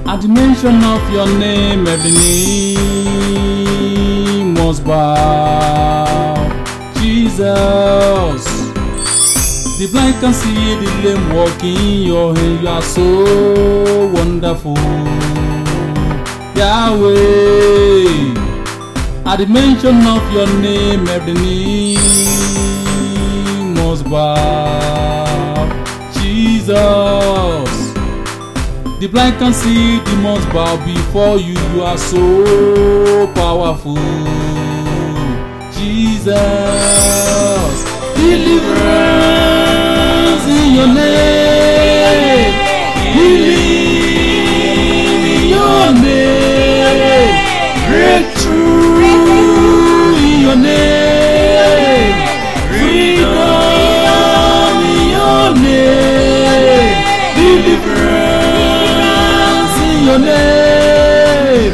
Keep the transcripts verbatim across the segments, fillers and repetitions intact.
At the mention of your name, every knee must bow. Jesus, the blind can see, the lame walk in your hand. You are so wonderful, Yahweh. At the mention of your name, every knee must bow. Jesus, the blind can see, the must bow before you. You are so powerful, Jesus. Deliverance in your name, healing in your name, breakthrough in your name, freedom in your name, deliverance in your name,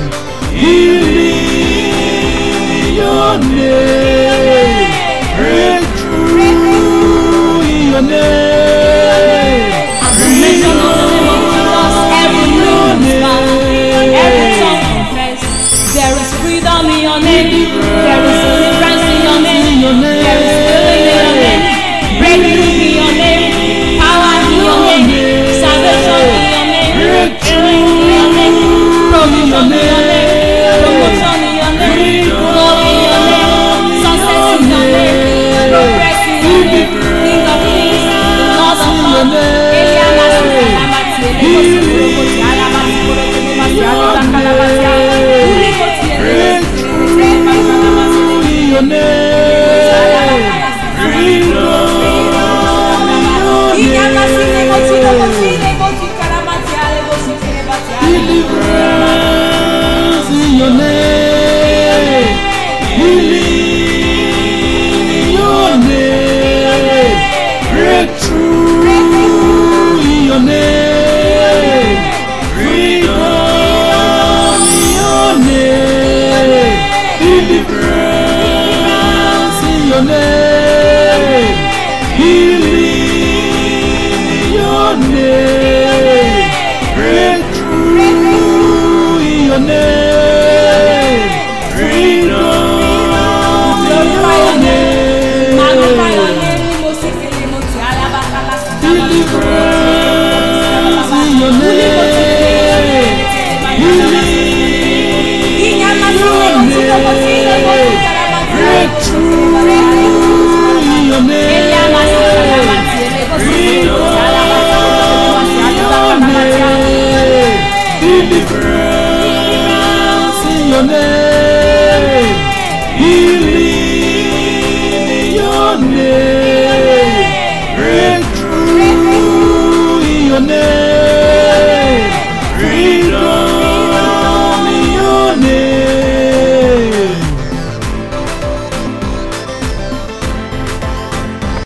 healing in your name, breakthrough in your name. At the mention of the name of Jesus, every knee must bow, every tongue confess. There is freedom in your name, there is deliverance in your name, there is healing in your name, breakthrough in your name, power in your name, salvation in your name, healing in your name, provision in your name, promotion in your name, glory in your name, success in your name, progress in your name, King of Kings, Lord of Lords. Your name, deliverance in your name, healing in your name, breakthrough in your name, freedom in your name, deliverance in your name, healing in your name, breakthrough in your name, freedom in your name, deliverance.